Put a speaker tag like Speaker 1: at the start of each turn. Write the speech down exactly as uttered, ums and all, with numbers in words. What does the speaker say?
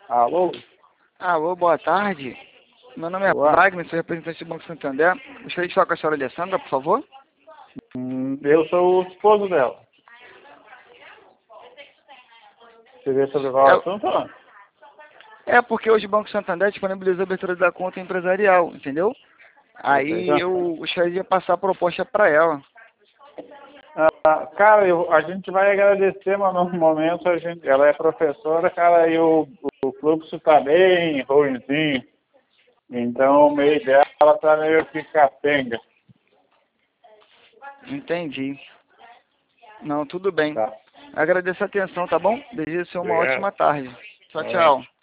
Speaker 1: Alô?
Speaker 2: Alô, boa tarde. Meu nome é
Speaker 1: Olá.
Speaker 2: Wagner, sou representante do Banco Santander. Gostaria de falar com a senhora Alessandra, por favor.
Speaker 1: Hum, eu sou o esposo dela. Você vê sobre qual
Speaker 2: É,
Speaker 1: assunto? Não?
Speaker 2: é porque hoje o Banco Santander disponibiliza a abertura da conta empresarial, entendeu? Aí
Speaker 1: Perfeito.
Speaker 2: eu gostaria de passar a proposta para ela.
Speaker 1: Ah, cara, eu, a gente vai agradecer, mas no momento a gente, ela é professora, cara, e o, o fluxo está bem ruimzinho. Então o meio dela tá meio que capenga.
Speaker 2: Entendi. Não, tudo bem.
Speaker 1: Tá.
Speaker 2: Agradeço a atenção, tá bom? Desejo ser uma
Speaker 1: Obrigado.
Speaker 2: ótima tarde. Tchau,
Speaker 1: Tá bem.
Speaker 2: tchau.